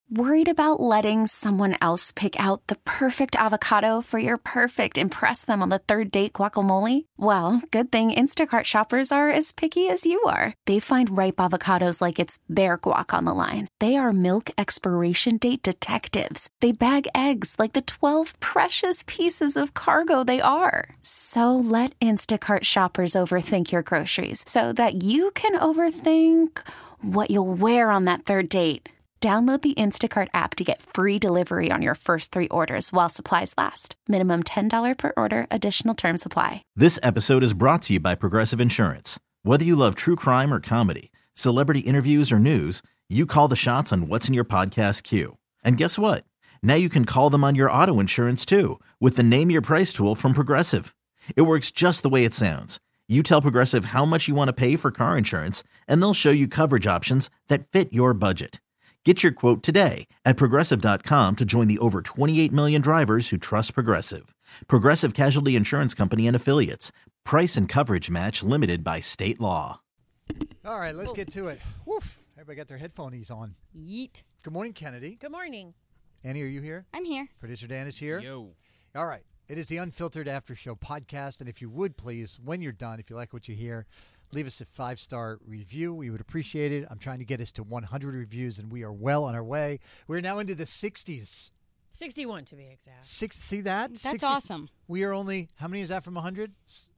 Worried about letting someone else pick out the perfect avocado for your perfect impress them on the third date guacamole? Well, good thing Instacart shoppers are as picky as you are. They find ripe avocados like it's their guac on the line. They are milk expiration date detectives. They bag eggs like the 12 precious pieces of cargo they are. So let Instacart shoppers overthink your groceries so that you can overthink what you'll wear on that third date. Download the Instacart app to get free delivery on your first 3 orders while supplies last. Minimum $10 per order. Additional terms apply. This episode is brought to you by Progressive Insurance. Whether you love true crime or comedy, celebrity interviews or news, you call the shots on what's in your podcast queue. And guess what? Now you can call them on your auto insurance too with the Name Your Price tool from Progressive. It works just the way it sounds. You tell Progressive how much you want to pay for car insurance, and they'll show you coverage options that fit your budget. Get your quote today at Progressive.com to join the over 28 million drivers who trust Progressive. Progressive Casualty Insurance Company and Affiliates. Price and coverage match limited by state law. All right, let's get to it. Woof. Everybody got their headphones on. Yeet. Good morning, Kennedy. Good morning. Annie, are you here? I'm here. Producer Dan is here. Yo. All right. It is the Unfiltered After Show podcast. And if you would, please, when you're done, if you like what you hear, leave us a 5-star review. We would appreciate it. I'm trying to get us to 100 reviews, and we are well on our way. We're now into the 60s. 61 to be exact. See that? That's 60. awesome. We are only, how many is that from 100?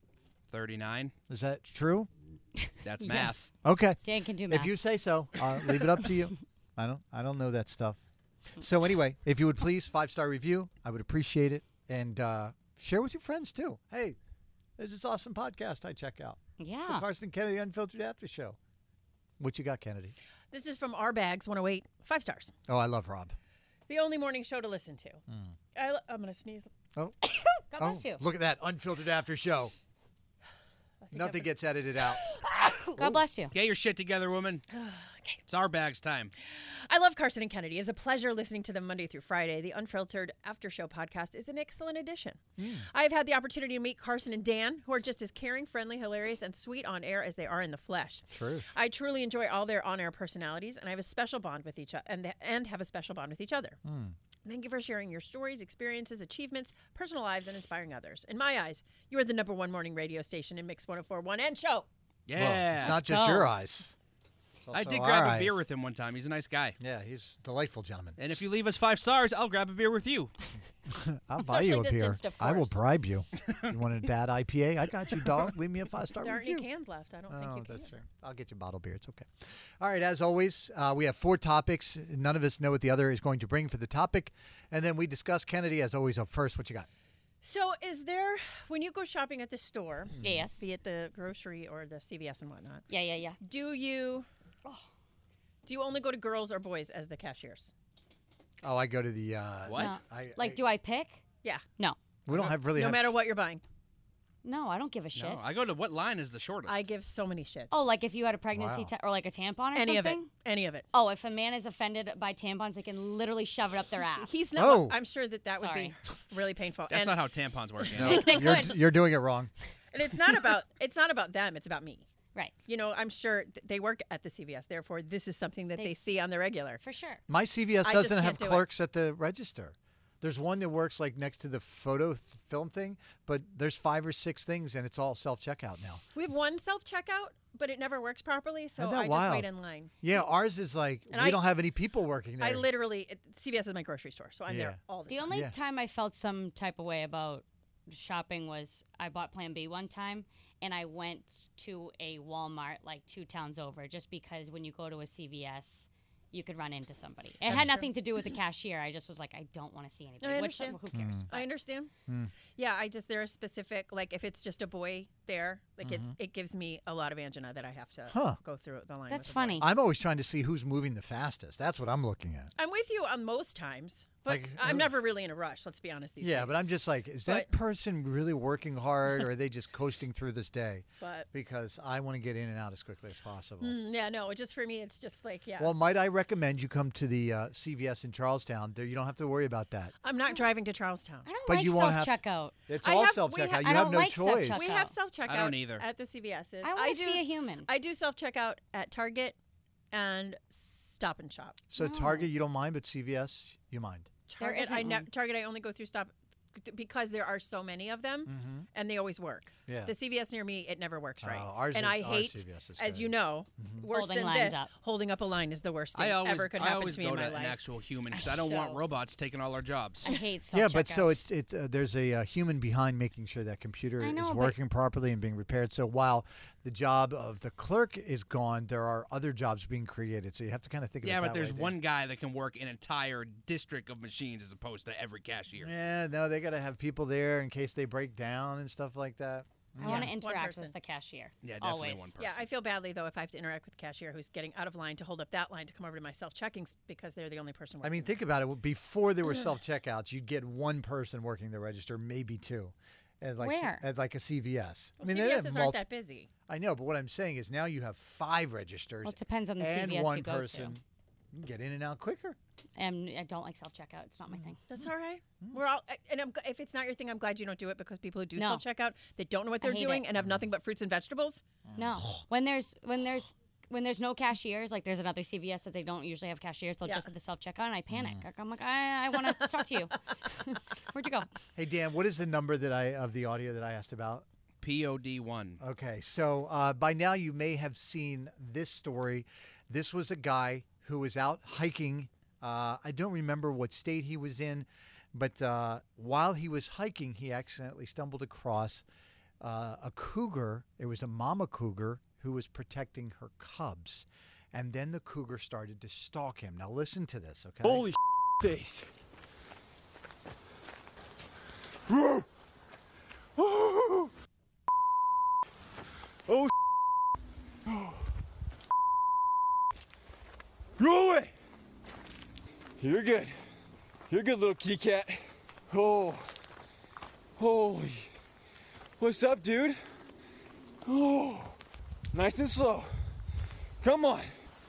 39. Is that true? That's Yes. math. Okay. Dan can do math. If you say so, I'll leave it up to you. I don't know that stuff. So anyway, if you would please 5-star review, I would appreciate it, and share with your friends too. Hey, there's this awesome podcast I check out. It's the Yeah. Carson Kennedy Unfiltered After Show. What you got, Kennedy? This is from Our Bags 108. 5 stars. Oh, I love Rob. The only morning show to listen to. I'm going to sneeze. Oh, God bless you. Look at that Unfiltered After Show. I think Nothing gets edited out. God bless you. Get your shit together, woman. It's our bags time. I love Carson and Kennedy. It's a pleasure listening to them Monday through Friday. The Unfiltered After Show podcast is an excellent addition. I've had the opportunity to meet Carson and Dan, who are just as caring, friendly, hilarious, and sweet on air as they are in the flesh. Truth. I truly enjoy all their on-air personalities, and I have a special bond with each other, and have a special bond with each other. Thank you for sharing your stories, experiences, achievements, personal lives, and inspiring others. In my eyes, you are the #1 morning radio station in Mix 104.1 and show. Yeah. Well, not just go. your eyes. It's I also did our grab a eyes. beer with him one time. He's a nice guy. Yeah, he's a delightful gentleman. And if you leave us 5 stars, I'll grab a beer with you. I'll buy you a Socially beer. distanced, of I will course. bribe you. You want a dad IPA? I got you, dog. Leave me a 5-star There aren't review. any cans left. I don't think you can. That's fair. I'll get you a bottle of beer. It's okay. All right, as always, we have 4 topics. None of us know what the other is going to bring for the topic. And then we discuss Kennedy, as always, up first. What you got? So is there, when you go shopping at the store, Yes. be it the grocery or the CVS and whatnot, Yeah. do you only go to girls or boys as the cashiers? Oh, I go to the... What? No. Do I pick? Yeah. No. We don't have really... No have, matter what you're buying. No, I don't give a shit. No, I go to what line is the shortest? I give so many shits. Oh, like if you had a pregnancy Wow. or like a tampon or any something? of it. Any of it. Oh, if a man is offended by tampons, they can literally shove it up their ass. He's not. Oh. I'm sure that would Sorry. be really painful. That's and, not how tampons work. No, They could. you're doing it wrong. and it's not about them. It's about me. Right. You know, I'm sure they work at the CVS. Therefore, this is something that They- they see on the regular. For sure. My CVS I just doesn't can't have do it. clerks at the register. There's one that works like next to the film thing, but there's 5 or 6 things, and it's all self-checkout now. We have one self-checkout, but it never works properly, so Isn't that I just wild? wait in line. Yeah, ours is like, And we don't have any people working there. I literally, CVS is my grocery store, so I'm Yeah. there all the The time. only Yeah. time I felt some type of way about shopping was I bought Plan B one time and I went to a Walmart like 2 towns over just because when you go to a CVS, you could run into somebody. It That's had true. nothing to do with the cashier. I just was like, I don't want to see anybody. I Which, understand. who cares? I understand. Hmm. Yeah, there are specific, like if it's just a boy there, like it gives me a lot of angina that I have to Huh. go through the line. That's with a boy. funny. I'm always trying to see who's moving the fastest. That's what I'm looking at. I'm with you on most times, but Like, I'm never really in a rush. Let's be honest these days. Yeah, but I'm just like, is that But- person really working hard, or are they just coasting through this day? But Because I want to get in and out as quickly as possible. yeah, no, just for me, it's just like Well, might I recommend you come to the CVS in Charlestown? There, you don't have to worry about that. I'm not driving to Charlestown. I don't But like you won't have to- self-checkout. It's I all have- we self-checkout. ha- You I have don't no like choice. self-checkout. We have self-checkout I don't either. at the CVS's. I want to see a human. I do self-checkout at Target and Stop and Shop. So No. Target, you don't mind, but CVS, you mind. Target, isn't one. Target, I only go through Stop because there are so many of them, and they always work. Yeah. The CVS near me, it never works right. Ours and is- I our hate, CVS is as good. you know, worse Holding than lines this. up. Holding up a line is the worst thing I always, ever could I happen always to me go in to my an life. actual human because I don't want So- robots taking all our jobs. I hate Yeah, self-checkout. but so there's a human behind making sure that computer I know, is but- working properly and being repaired. So while the job of the clerk is gone, there are other jobs being created. So you have to kind of think Yeah, of it but that there's way, one guy that can work an entire district of machines as opposed to every cashier. Yeah, no, they got to have people there in case they break down and stuff like that. I want to One interact person. with the cashier. Yeah, definitely always. one person. Yeah, I feel badly though if I have to interact with the cashier who's getting out of line to hold up that line to come over to my self-checking because they're the only person working. I mean, think about it. Before there were self-checkouts, you'd get one person working the register, maybe two. At like, Where? At like a CVS. Well, I mean, they have CVSs aren't that busy. I know, but what I'm saying is now you have 5 registers Well, it depends on the and CVS one you go person. You can get in and out quicker. And I don't like self-checkout. It's not my thing. That's all right. We're all, and if it's not your thing, I'm glad you don't do it because people who do No. self-checkout, they don't know what I they're hate doing it. and have nothing but fruits and vegetables. No. When there's no cashiers, like there's another CVS that they don't usually have cashiers, they'll Yeah. just have the self-checkout, and I panic. I'm like, I want to talk to you. Where'd you go? Hey, Dan, what is the number of the audio that I asked about? POD1. Okay, so by now you may have seen this story. This was a guy who was out hiking. I don't remember what state he was in, but while he was hiking, he accidentally stumbled across a cougar. It was a mama cougar who was protecting her cubs. And then the cougar started to stalk him. Now listen to this, okay? Holy face. Oh, oh, go away. You're good. You're good, little kitty cat. Oh, holy. What's up, dude? Oh, nice and slow. Come on.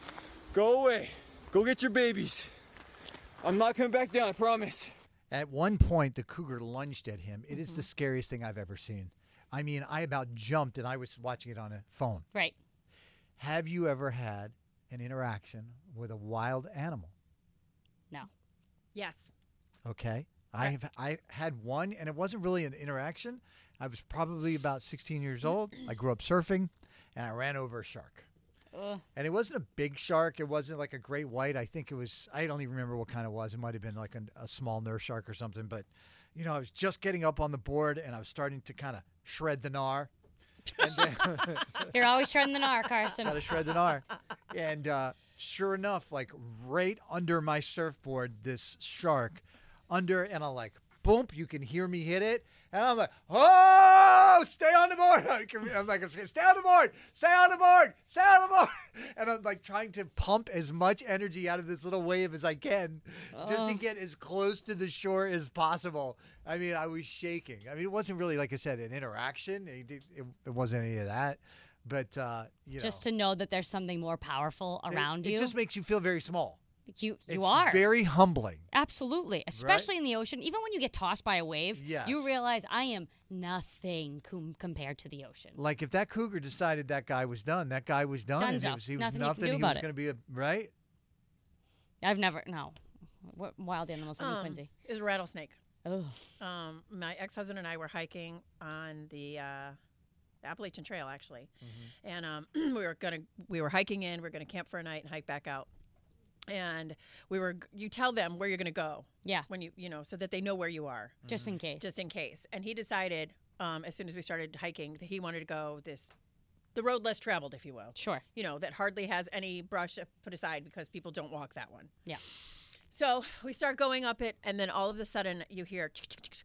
Go away. Go get your babies. I'm not coming back down, I promise. At one point, the cougar lunged at him. It is the scariest thing I've ever seen. I mean, I about jumped, and I was watching it on a phone. Right. Have you ever had an interaction with a wild animal? No. Yes. Okay. I had one, and it wasn't really an interaction. I was probably about 16 years old. I grew up surfing, and I ran over a shark. Ugh. And it wasn't a big shark. It wasn't like a great white. I think it was, I don't even remember what kind it was. It might have been like a small nurse shark or something. But, you know, I was just getting up on the board, and I was starting to kind of shred the gnar. And then You're always shredding the gnar, Carson. got to shred the gnar. And sure enough, like right under my surfboard, this shark and I'm like, boom, you can hear me hit it. And I'm like, oh, stay on the board. I'm like, stay on the board, stay on the board, stay on the board. And I'm like trying to pump as much energy out of this little wave as I can just to get as close to the shore as possible. I mean, I was shaking. I mean, it wasn't really, like I said, an interaction. It wasn't any of that. But, you know. Just to know that there's something more powerful around you. It just makes you feel very small. You It's are. very humbling. Absolutely. Especially in the ocean. Even when you get tossed by a wave, Yes. you realize I am nothing compared to the ocean. Like if that cougar decided that guy was done, that guy was done. And Dunzo. he was Nothing you can nothing. do He about was it. going to be right. I've never, no. What wild animals in Quincy? It was a rattlesnake. Oh. My ex-husband and I were hiking on the Appalachian Trail, actually, and we were hiking in. We were gonna camp for a night and hike back out. And you tell them where you're gonna go. Yeah. When you know, so that they know where you are, Just in case. just in case. And he decided, as soon as we started hiking, that he wanted to go the road less traveled, if you will. Sure. You know, that hardly has any brush put aside because people don't walk that one. Yeah. So we start going up it, and then all of a sudden you hear,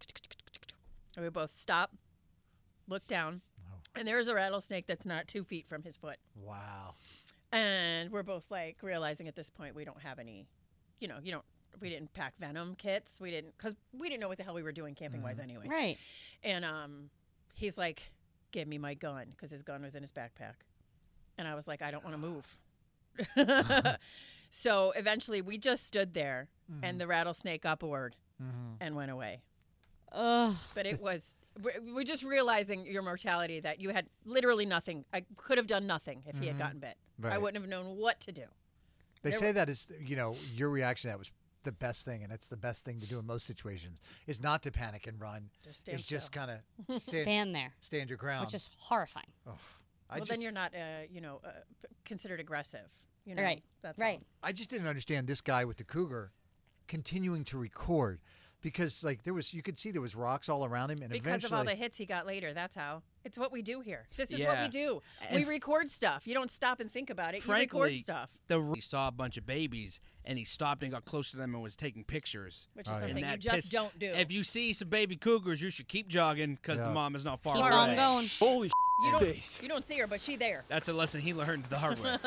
and we both stop, look down, and there's a rattlesnake that's not 2 feet from his foot. Wow. And we're both like realizing at this point we don't have any, we didn't pack venom kits. Because we didn't know what the hell we were doing camping wise anyways. Right. And he's like, give me my gun, because his gun was in his backpack. And I was like, I don't want to move. So eventually we just stood there and the rattlesnake upward and went away. Ugh. But it was, we're just realizing your mortality, that you had literally nothing. I could have done nothing if he had gotten bit. I Right. wouldn't have known what to do. They say that is, your reaction to that was the best thing, and it's the best thing to do in most situations, is not to panic and run. Just stand It's just still. kind of Stand there, stand your ground. which is horrifying. Then you're not, considered aggressive. Right. That's right. I just didn't understand this guy with the cougar continuing to record because, you could see there was rocks all around him, and Because eventually, of all the hits he got later. That's how. It's what we do here. This is what Yeah. we do. And We record stuff. You don't stop and think about it. Frankly, you record stuff, he saw a bunch of babies, and he stopped and got close to them and was taking pictures. which is yeah. something And you that just pissed- don't do. If you see some baby cougars, you should keep jogging because the Yeah. mom is not far Keep away. on going. Holy you days. don't see her, but she there. That's a lesson he learned the hard way.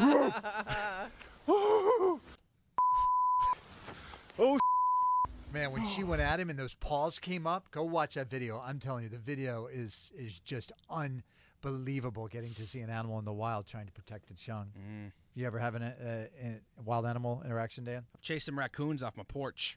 man, when she went at him and those paws came up, go watch that video. I'm telling you, the video is just unbelievable. Getting to see an animal in the wild trying to protect its young. You ever have a wild animal interaction, Dan? I've chased some raccoons off my porch.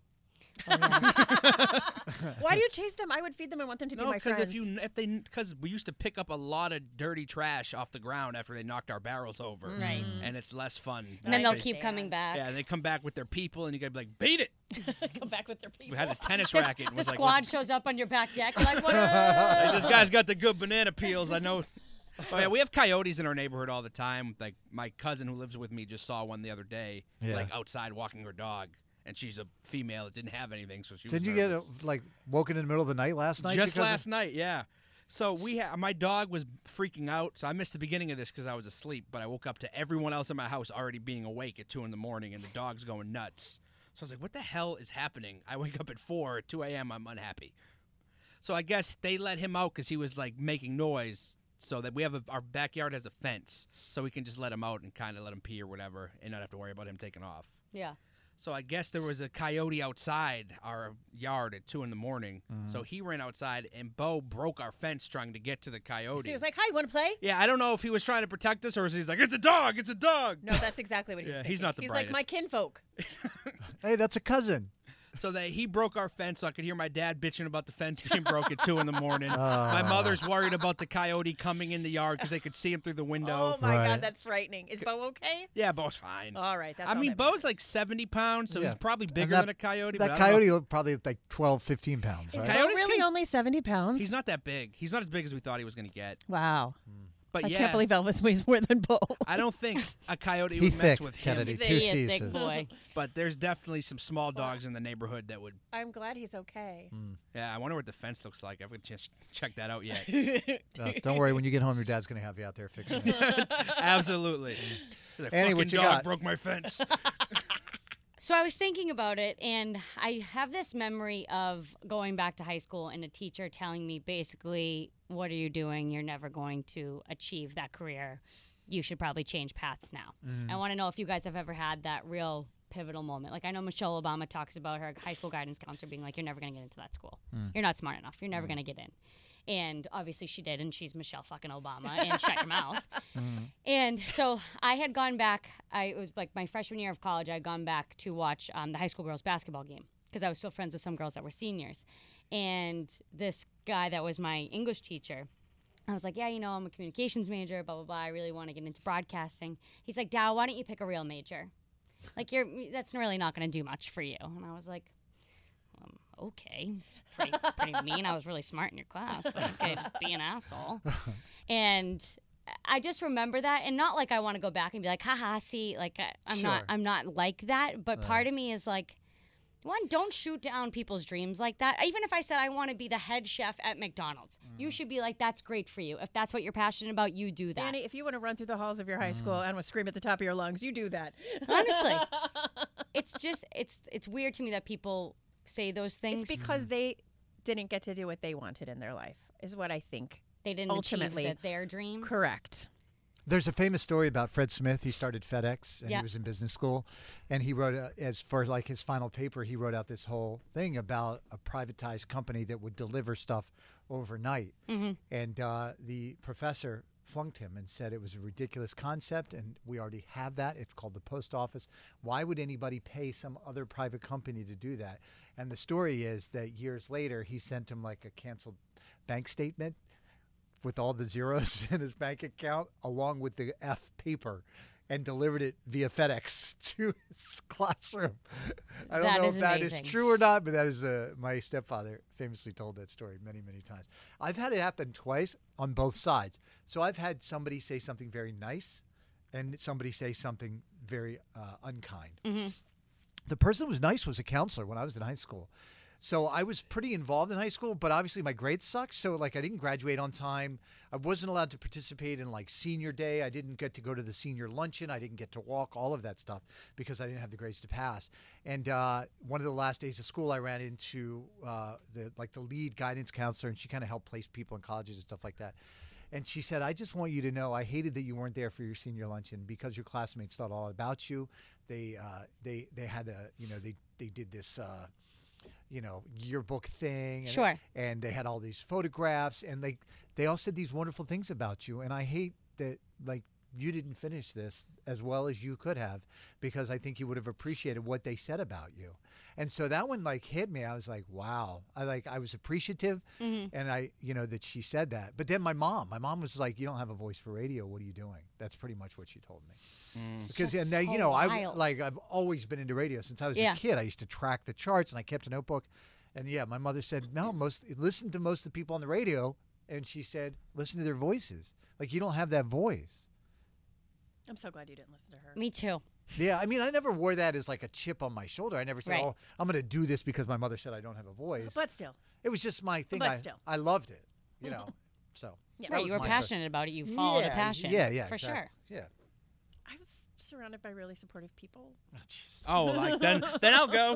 Why do you chase them? I would feed them and want them to be No, my because friends. because we used to pick up a lot of dirty trash off the ground after they knocked our barrels over, Right. and it's less fun. And then they'll Chase- keep coming back. Yeah, they come back with their people, and you gotta be like, beat it. Come back with their people. We had a tennis This- racket. And the was like, squad "Let's- shows up on your back deck. You're like, what Hey, up? this guy's got the good banana peels. I know. Oh yeah, we have coyotes in our neighborhood all the time. Like my cousin who lives with me just saw one the other day, Yeah. like outside walking her dog, and she's a female that didn't have anything, so she Didn't you was get nervous. woken in the middle of the night last night? Just because last night, yeah. So my dog was freaking out. So I missed the beginning of this because I was asleep. But I woke up to everyone else in my house already being awake at 2 in the morning, and the dog's going nuts. So I was like, "What the hell is happening?" I wake up at 4 at 2 a.m. I'm unhappy. So I guess they let him out because he was like making noise. So that we have our backyard has a fence, so we can just let him out and kind of let him pee or whatever, and not have to worry about him taking off. Yeah. So I guess there was a coyote outside our yard at 2 in the morning. So he ran outside, and Bo broke our fence trying to get to the coyote. He was like, "Hi, you want to play?" Yeah, I don't know if he was trying to protect us or he's like, "It's a dog, it's a dog." No, that's exactly what he was Yeah, thinking. he's not the He's like my brightest. kinfolk. Hey, that's a cousin. So that he broke our fence, so I could hear my dad bitching about the fence being broke at 2 in the morning. Oh. My mother's worried about the coyote coming in the yard because they could see him through the window. Oh my Right. God, that's frightening. Is Bo okay? Yeah, Bo's fine. All right, that's I all mean, that Bo's matters. like 70 pounds, so Yeah. he's probably And bigger than a coyote. but That I don't know. coyote looked probably like 12, 15 pounds. Is Right? Bo Coyotes really can- only 70 pounds? He's not that big. He's not as big as we thought he was going to get. Wow. But I yeah, can't believe Elvis weighs more than Bo. I don't think a coyote He would mess thick, with him. Kennedy. He's Two a C's. thick boy. But there's definitely some small dogs in the neighborhood that would. I'm glad he's okay. Yeah, I wonder what the fence looks like. I haven't check that out yet. Don't worry. When you get home, your dad's going to have you out there fixing it. Absolutely. The Annie, what fucking you dog got? broke my fence. So I was thinking about it, and I have this memory of going back to high school and a teacher telling me basically, what are you doing? You're never going to achieve that career. You should probably change paths now. I want to know if you guys have ever had that real pivotal moment. Like I know Michelle Obama talks about her high school guidance counselor being like, you're never going to get into that school. You're not smart enough. You're never going to get in. And obviously she did, and she's Michelle fucking Obama, and shut your mouth. And so I had gone back, it was like my freshman year of college, I had gone back to watch the high school girls basketball game because I was still friends with some girls that were seniors. And this guy that was my English teacher, I was like, yeah, I'm a communications major, blah, blah, blah. I really want to get into broadcasting. He's like, Dow, why don't you pick a real major? Like, that's really not going to do much for you. And I was like, okay, it's pretty mean. I was really smart in your class, but okay, just be an asshole. And I just remember that, and not like I want to go back and be like, haha, see, like Sure. I'm not like that. But part of me is like, one, don't shoot down people's dreams like that. Even if I said I want to be the head chef at McDonald's, you should be like, that's great for you. If that's what you're passionate about, you do that. Danny, if you want to run through the halls of your high school and want to scream at the top of your lungs, you do that. Honestly, it's just it's weird to me that people say those things. It's because they didn't get to do what they wanted in their life, is what I think. they didn't ultimately achieve their dreams. Correct. There's a famous story about Fred Smith. He started FedEx, and Yeah. he was in business school. And he wrote, as for like his final paper, he wrote out this whole thing about a privatized company that would deliver stuff overnight. And the professor flunked him and said it was a ridiculous concept, and we already have that. It's called the post office. Why would anybody pay some other private company to do that? And the story is that years later, he sent him like a canceled bank statement with all the zeros in his bank account along with the F paper. and delivered it via FedEx to his classroom. I don't That know is if that amazing. is true or not, but that is my stepfather famously told that story many, many times. I've had it happen twice on both sides. So I've had somebody say something very nice and somebody say something very unkind. Mm-hmm. The person who was nice was a counselor when I was in high school. So I was pretty involved in high school, but obviously my grades sucked. So like I didn't graduate on time. I wasn't allowed to participate in like senior day. I didn't get to go to the senior luncheon. I didn't get to walk, all of that stuff because I didn't have the grades to pass. And one of the last days of school, I ran into the lead guidance counselor, and she kind of helped place people in colleges and stuff like that. And she said, I just want you to know I hated that you weren't there for your senior luncheon because your classmates thought all about you. They had they did this yearbook thing. And, Sure. And they had all these photographs, and they all said these wonderful things about you. And I hate that like you didn't finish this as well as you could have, because I think you would have appreciated what they said about you. And so that one like hit me. I was like, wow. I was appreciative, Mm-hmm. and that she said that. But then my mom was like, you don't have a voice for radio. What are you doing? That's pretty much what she told me. Because just and so wild. I've always been into radio since I was Yeah. a kid. I used to track the charts, and I kept a notebook. And yeah, my mother said, no, listen to most of the people on the radio. And she said, listen to their voices. Like, you don't have that voice. I'm so glad you didn't listen to her. Me too. Yeah, I mean, I never wore that as like a chip on my shoulder. I never said, Right. oh, I'm going to do this because my mother said I don't have a voice. But still. It was just my thing. But still. I loved it, so. Yeah. that Right, was you were my story. passionate about it. You followed a passion. Yeah, For exactly. sure. Yeah. I was surrounded by really supportive people. Oh, jeez. Oh, like then I'll go.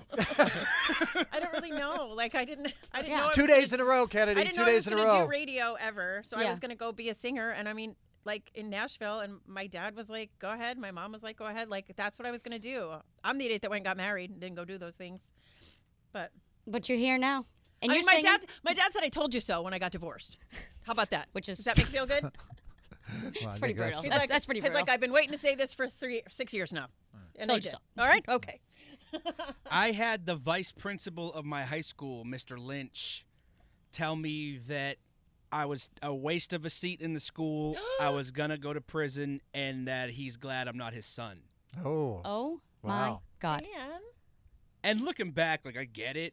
I don't really know. Like I didn't Yeah. know. I It's was 2 gonna- days in a row, Kennedy. I didn't 2 know I days was in a going to row. do radio ever. So I Yeah. was going to go be a singer. And I mean, like in Nashville, and my dad was like, go ahead. My mom was like, go ahead. Like, that's what I was going to do. I'm the idiot that went and got married and didn't go do those things. But But you're here now. And I you're mean, my singing, dad said I told you so when I got divorced. How about that? Which is- Does that make you feel good? Well, I It's think pretty brutal. He's That's pretty He's brutal. like, I've been waiting to say this for 6 years now. And I Told you did. so. All right? Okay. I had the vice principal of my high school, Mr. Lynch, tell me that I was a waste of a seat in the school, I was going to go to prison, and that he's glad I'm not his son. Oh. Oh my Wow. God. Dan. And looking back, like, I get it.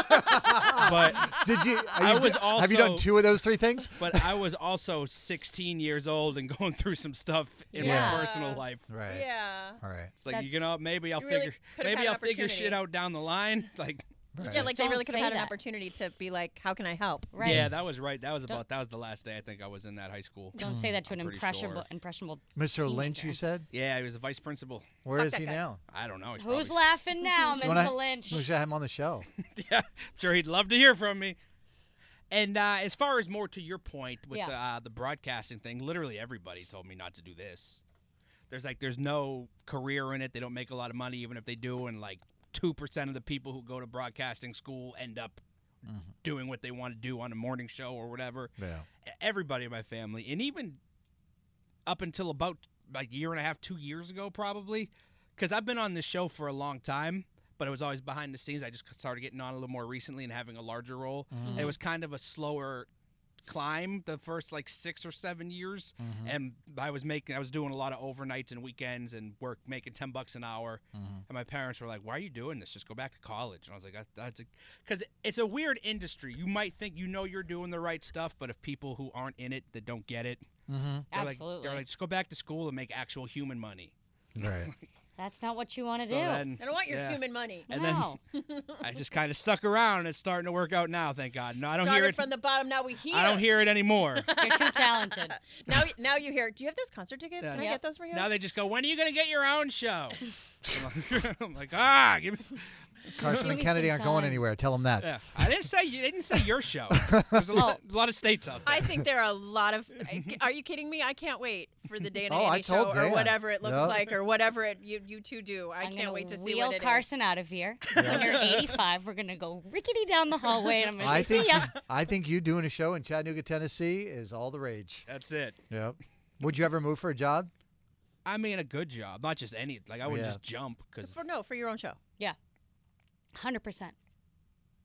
But Did you? I was have you done also- 2 of those 3 things? but I was also 16 years old and going through some stuff in Yeah. my personal life. Right. Yeah. All right. It's like, That's- maybe I'll You really figure could've had maybe an I'll figure opportunity. shit out down the line. Like, Right. Yeah, like they don't really could have say had an that. opportunity to be like, how can I help? Right. yeah, that was right. That was the last day I think I was in that high school. Don't say that to an I'm pretty impressionable Mr. Lynch, you teenager. said? Yeah, he was a vice principal. Where Fuck is that he guy. now? I don't know. He's Who's probably- laughing now, Wanna- Mr. Lynch? We should have him on the show. Yeah, I'm sure he'd love to hear from me. And as far as more to your point with Yeah. the broadcasting thing, literally everybody told me not to do this. There's no career in it. They don't make a lot of money, even if they do. And like 2% of the people who go to broadcasting school end up doing what they want to do on a morning show or whatever. Yeah. Everybody in my family, and even up until about like a year and a half, 2 years ago, probably, because I've been on this show for a long time, but it was always behind the scenes. I just started getting on a little more recently and having a larger role. It was kind of a slower climb the first like 6 or 7 years, and I was doing a lot of overnights and weekends and work, making $10 an hour. And my parents were like, "Why are you doing this? Just go back to college." And I was like, "That's because it's a weird industry. You might think you're doing the right stuff, but if people who aren't in it that don't get it, Absolutely. they're like, just go back to school and make actual human money." Right. That's not what you want to So do. then- I don't want your yeah. human money. And No. then I just kind of stuck around, and it's starting to work out now. Thank God. No, I don't hear Started it. from the bottom. Now we hear. I don't hear it anymore. You're too talented. Now you hear. Do you have those concert tickets? Yeah. Can I Yep. get those for you? Now they just go, "When are you going to get your own show?" I'm like, give me. Carson Give and me Kennedy some aren't going time. anywhere. Tell them that. Yeah, they didn't say your show. There's a lot of states out there. I think there are a lot of. Are you kidding me? I can't wait for the Day and Oh, I Andy show told or Dan. whatever it looks Yep. like or whatever you two do. I I'm can't gonna wait to see wheel what it is. Carson out of here. When you're 85, we're gonna go rickety down the hallway, and I'm gonna I say, think "See ya." I think you doing a show in Chattanooga, Tennessee is all the rage. That's it. Yep. Would you ever move for a job? I mean, a good job, not just any. Like I wouldn't Yeah. just jump because For your own show. 100%.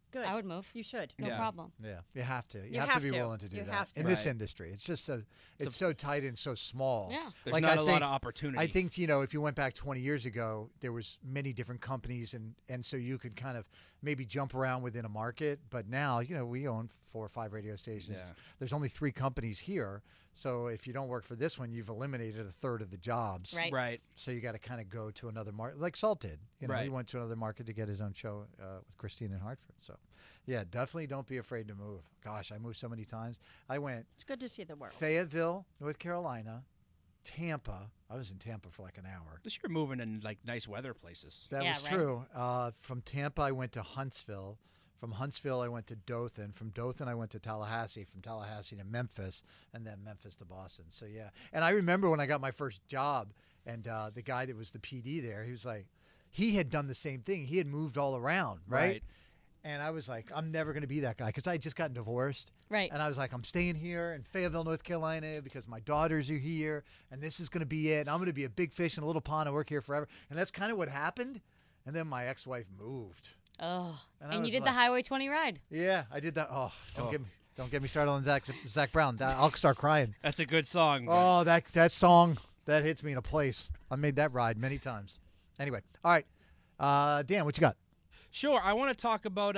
Good. I would move. You should. No Yeah. problem. Yeah, you have to. You You have have to be to. willing to do You that have to. in this Right. industry. It's just it's so tight and so small. Yeah. There's Like, not I a think- lot of opportunity. I think if you went back 20 years ago, there was many different companies, and so you could kind of maybe jump around within a market. But now, we own 4 or 5 radio stations. Yeah. There's only 3 companies here, so if you don't work for this one, you've eliminated a third of the jobs. Right. Right. So you got to kind of go to another market, like Salt did. He Right. went to another market to get his own show with Christine in Hartford. So, yeah, definitely don't be afraid to move. Gosh, I moved so many times. I went It's good to see the world. Fayetteville, North Carolina, Tampa. I was in Tampa for like an hour. At least you're moving in like nice weather places. That Yeah, was right. true. From Tampa, I went to Huntsville. From Huntsville, I went to Dothan. From Dothan, I went to Tallahassee. From Tallahassee to Memphis, and then Memphis to Boston. So, yeah. And I remember when I got my first job, and the guy that was the PD there, he was like, he had done the same thing. He had moved all around, right? And I was like, I'm never going to be that guy because I had just gotten divorced. Right. And I was like, I'm staying here in Fayetteville, North Carolina because my daughters are here and this is going to be it. And I'm going to be a big fish in a little pond and work here forever. And that's kind of what happened. And then my ex-wife moved. Oh. And I And you was did the like- Highway 20 ride. Yeah, I did that. Oh, don't get me started on Zach Brown. I'll start crying. That's a good song. but- Oh, that song, that hits me in a place. I made that ride many times. Anyway, all right. Dan, what you got? Sure. I want to talk about,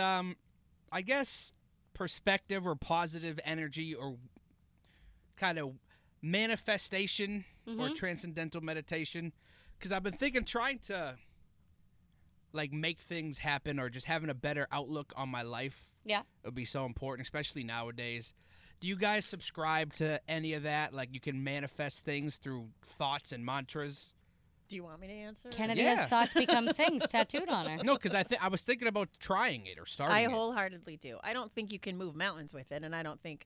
I guess, perspective or positive energy or kind of manifestation or transcendental meditation. Because I've been thinking, trying to like make things happen or just having a better outlook on my life Yeah. would be so important, especially nowadays. Do you guys subscribe to any of that? Like you can manifest things through thoughts and mantras? Do you want me to answer? Kennedy Yeah. has thoughts become things tattooed on her. No, because I was thinking about trying it or starting I it. wholeheartedly do. I don't think you can move mountains with it, and I don't think,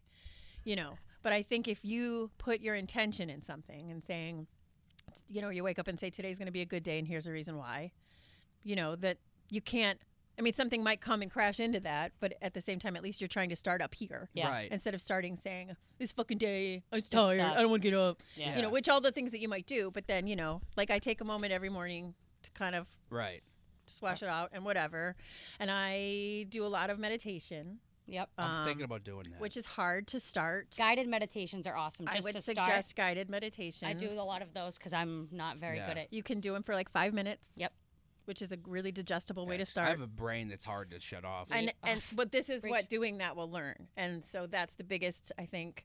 but I think if you put your intention in something and saying, you wake up and say, today's going to be a good day, and here's the reason why, that you can't, something might come and crash into that, but at the same time, at least you're trying to start up here. Yeah. Right. Instead of starting saying, this fucking day, I'm This tired, sucks. I don't want to get up. Yeah. Yeah. Which all the things that you might do, but then, like I take a moment every morning to kind of Right. swash it out and whatever. And I do a lot of meditation, Yep. I'm thinking about doing that. which is hard to start. Guided meditations are awesome. I Just would to suggest start. guided meditation. I do a lot of those because I'm not very Yeah. good at. You can do them for like 5 minutes. Yep. Which is a really digestible way Yeah, to 'cause start. I have a brain that's hard to shut off. But this is Preach. what doing that will learn. And so that's the biggest, I think,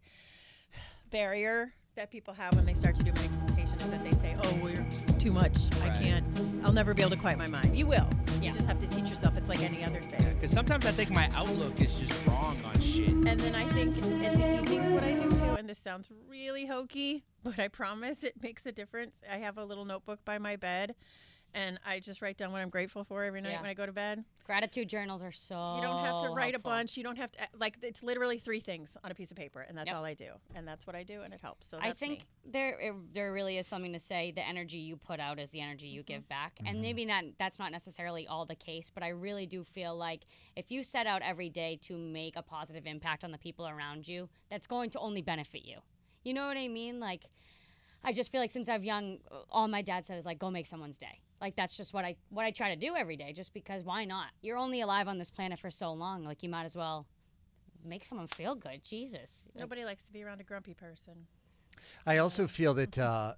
barrier that people have when they start to do meditation is that they say, oh, we're just too much. I Right. can't, I'll never be able to quiet my mind. You will. Yeah. You just have to teach yourself. It's like any other thing. Because sometimes I think my outlook is just wrong on shit. And then I think in the evenings what I do too, and this sounds really hokey, but I promise it makes a difference. I have a little notebook by my bed, and I just write down what I'm grateful for every night Yeah. when I go to bed. Gratitude journals are so. You don't have to write helpful. a bunch. You don't have to, it's literally 3 things on a piece of paper, and that's Yep. all I do. And that's what I do, and it helps. So that's I think there really is something to say. The energy you put out is the energy you give back, and maybe that's not necessarily all the case. But I really do feel like if you set out every day to make a positive impact on the people around you, that's going to only benefit you. You know what I mean? Like, I just feel like since I've young, all my dad said is like, go make someone's day. Like that's just what I try to do every day. Just because why not? You're only alive on this planet for so long. Like you might as well make someone feel good. Jesus. Like, Nobody likes to be around a grumpy person. I also feel that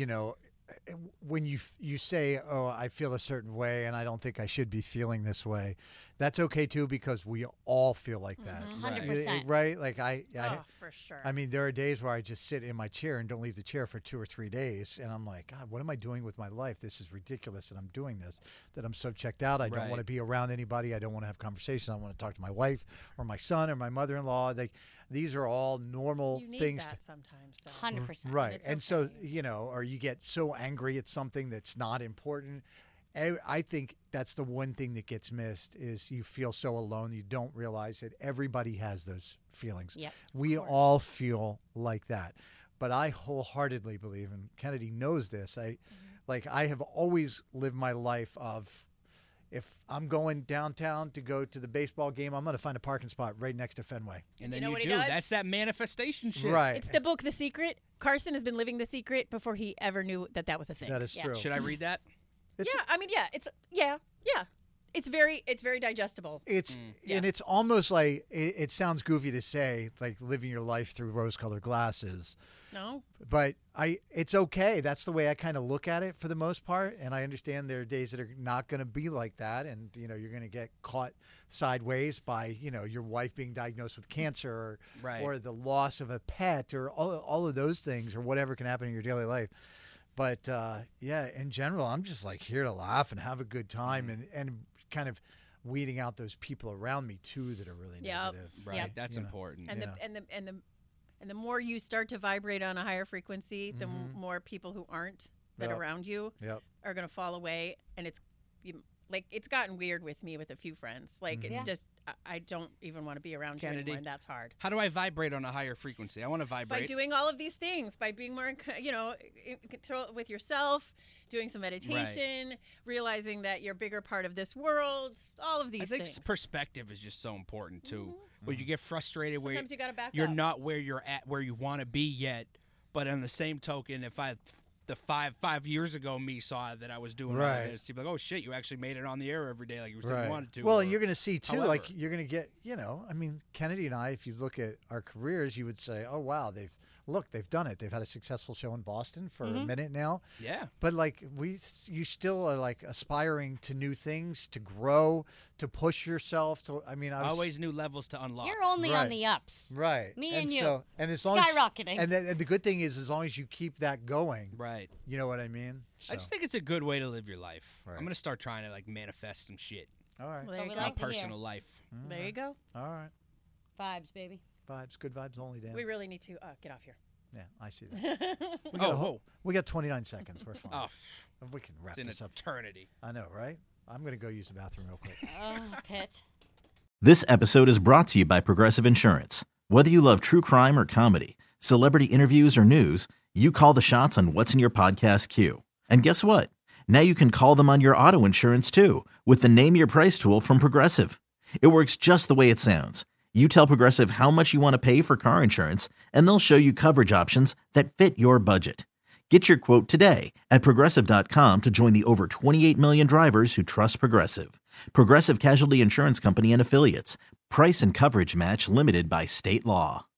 when you say, "Oh, I feel a certain way, and I don't think I should be feeling this way," that's okay too because we all feel like that, 100%. right? Like Oh, for sure. I mean, there are days where I just sit in my chair and don't leave the chair for 2 or 3 days, and I'm like, God, what am I doing with my life? This is ridiculous that I'm doing this. That I'm so checked out. I don't Right. want to be around anybody. I don't want to have conversations. I don't want to talk to my wife or my son or my mother-in-law. These are all normal you need things. that sometimes, though. 100%. Right. It's And so, okay. or you get so angry at something that's not important. I think that's the one thing that gets missed is you feel so alone. You don't realize that everybody has those feelings. Yep, We all feel like that. But I wholeheartedly believe, and Kennedy knows this, I have always lived my life of, if I'm going downtown to go to the baseball game, I'm going to find a parking spot right next to Fenway. And then know you what he do. does? That's that manifestation shit. Right. It's the book, The Secret. Carson has been living The Secret before he ever knew that was a thing. That is Yeah. true. Should I read that? It's- It's It's very digestible. It's Yeah. and it's almost like it sounds goofy to say, like living your life through rose-colored glasses. No. But it's okay. That's the way I kind of look at it for the most part. And I understand there are days that are not going to be like that. And, you're going to get caught sideways by, your wife being diagnosed with cancer or the loss of a pet or all of those things or whatever can happen in your daily life. But, in general, I'm just like here to laugh and have a good time and kind of weeding out those people around me, too, that are really negative. Right. Yep. That's important. And the more you start to vibrate on a higher frequency, the more people who aren't around you are going to fall away. And it's gotten weird with me with a few friends. Like it's just I don't even want to be around you anymore, and that's hard. How do I vibrate on a higher frequency? I want to vibrate By doing all of these things, by being more in control with yourself, doing some meditation, realizing that you're a bigger part of this world, all of these things. I think perspective is just so important too. Where you get frustrated Sometimes you gotta back you're up. not where you're at, where you want to be yet, but on the same token, if the 5 years ago me saw that I was doing all this, you'd be like, oh shit, you actually made it on the air every day like you said you wanted to. Well, and you're going to see too, however. like you're going to get, I mean, Kennedy and I, if you look at our careers, you would say, oh wow, they've done it. They've had a successful show in Boston for a minute now. Yeah. But like you still are like aspiring to new things, to grow, to push yourself. Always new levels to unlock. You're only on the ups. Right. Me and you. So, and as long skyrocketing. and the good thing is, as long as you keep that going, Right. you know what I mean? So, I just think it's a good way to live your life. Right. I'm gonna start trying to like manifest some shit. all right. Well, So we go. like to Personal hear. life. There you go. All right. Vibes, baby. Vibes, good vibes only, Dan. We really need to get off here. Yeah, I see that. Oh, We got 29 seconds. We're fine. oh, We can wrap it's an this up. eternity. I know, right? I'm going to go use the bathroom real quick. Pitt. This episode is brought to you by Progressive Insurance. Whether you love true crime or comedy, celebrity interviews or news, you call the shots on what's in your podcast queue. And guess what? Now you can call them on your auto insurance too with the Name Your Price tool from Progressive. It works just the way it sounds. You tell Progressive how much you want to pay for car insurance, and they'll show you coverage options that fit your budget. Get your quote today at Progressive.com to join the over 28 million drivers who trust Progressive. Progressive Casualty Insurance Company and Affiliates. Price and coverage match limited by state law.